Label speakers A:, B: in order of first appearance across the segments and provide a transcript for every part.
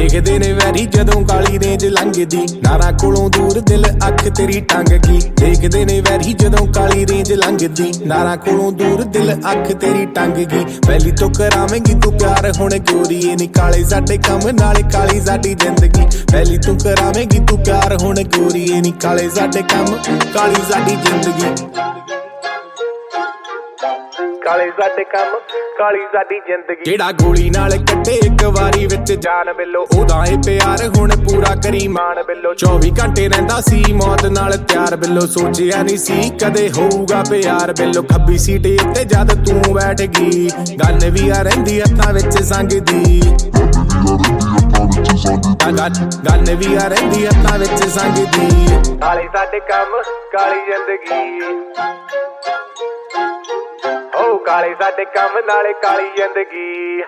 A: देखदे ने वैरी जदों काली रेंज लंघदी, नारा कोलों दूर दिल अख तेरी टंग गई। देखदे ने वैरी जदों काली रेंज लंघदी, नारा कोलों दूर दिल अख तेरी टंग गई। पहली तो करावेंगी तू प्यार हुण गोरीए नी, काले साडे कम नाले काली साडी जिंदगी। पहली तू करावेंगी तू प्यार हुण गोरीए नी, काले साडे कम काली साडी जिंदगी। काले साडे कम काली साडी जिंदगी। जेड़ा गोली नाल कट्टे एक वारी विच जान बिल्लो, ओदा ए प्यार हुण पूरा करी मान बिल्लो। 24 घंटे रहिंदा सी मौत नाल त्यार बिल्लो, सोचिया नहीं सी कदे होऊगा प्यार बिल्लो। खब्बी सीट उत्ते जद तू बैठ गई, गल भी आ रहिंदी हत्थां विच संगदी। गल भी आ रहिंदी हत्थां विच संगदी। काले साडे कम काली जिंदगी, काले साडे कम नाले काली जिंदगी।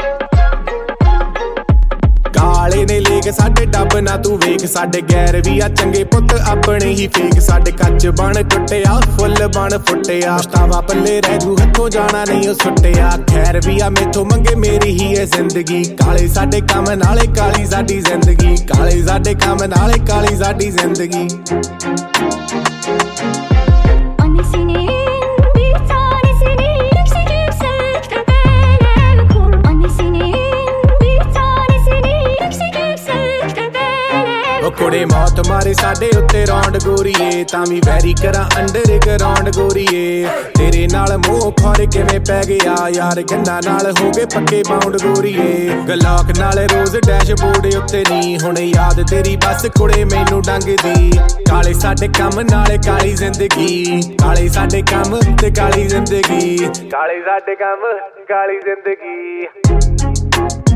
A: काले ने लेक साडे डब ना तू वेख, साडे गैर भी आ चंगे पुत अपने ही फेक। साडे कच बन टुटिया फुल बन फुटिया, पछतावा पल्ले रह जू हथों जाना नहीं सुटिया। खैर भी आ मेथों मंगे मेरी ही है जिंदगी, काले साडे कम नाले काली साडी जिंदगी। काले साडे कम नाले काली साडी जिंदगी। कुड़े मौत मारे साडे उत्ते रौंड गोरीए, तावी वैरी करा अंडर ग्राउंड गोरीए। तेरे नाल मोह खौर किवें पै गया यार, गन्ना नाल हो गए पक्के बाउंड गोरीए। गलॉक नाल रोज डैशबोर्ड उत्ते नी, हुण याद तेरी बस कुड़े मैनू डंगदी। काले साडे कम नाले काली जिंदगी, काले साडे कम ते काली जिंदगी। काले साडे कम काली जिंदगी।